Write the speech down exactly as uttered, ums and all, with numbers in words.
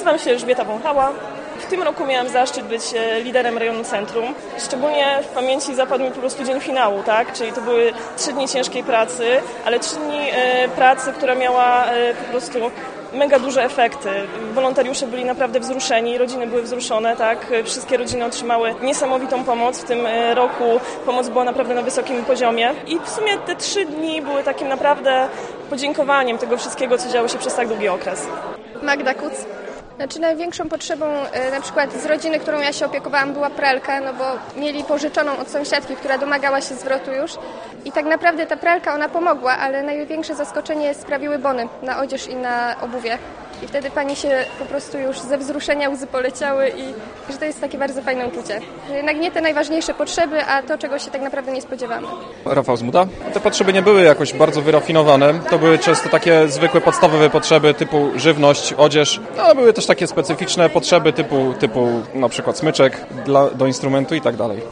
Nazywam się Elżbieta Wąchała. W tym roku miałam zaszczyt być liderem rejonu centrum. Szczególnie w pamięci zapadł mi po prostu dzień finału, tak? Czyli to były trzy dni ciężkiej pracy, ale trzy dni e, pracy, która miała e, po prostu mega duże efekty. Wolontariusze byli naprawdę wzruszeni, rodziny były wzruszone, tak? Wszystkie rodziny otrzymały niesamowitą pomoc. W tym roku pomoc była naprawdę na wysokim poziomie. I w sumie te trzy dni były takim naprawdę podziękowaniem tego wszystkiego, co działo się przez tak długi okres. Magda Kuc. Znaczy największą potrzebą na przykład z rodziny, którą ja się opiekowałam, była pralka, no bo mieli pożyczoną od sąsiadki, która domagała się zwrotu już i tak naprawdę ta pralka ona pomogła, ale największe zaskoczenie sprawiły bony na odzież i na obuwie. I wtedy pani się po prostu już ze wzruszenia łzy poleciały i że to jest takie bardzo fajne uczucie. Że jednak nie te najważniejsze potrzeby, a to, czego się tak naprawdę nie spodziewamy. Rafał Zmuda. Te potrzeby nie były jakoś bardzo wyrafinowane. To były często takie zwykłe, podstawowe potrzeby typu żywność, odzież, ale były też takie specyficzne potrzeby typu, typu na przykład smyczek dla, do instrumentu i tak dalej.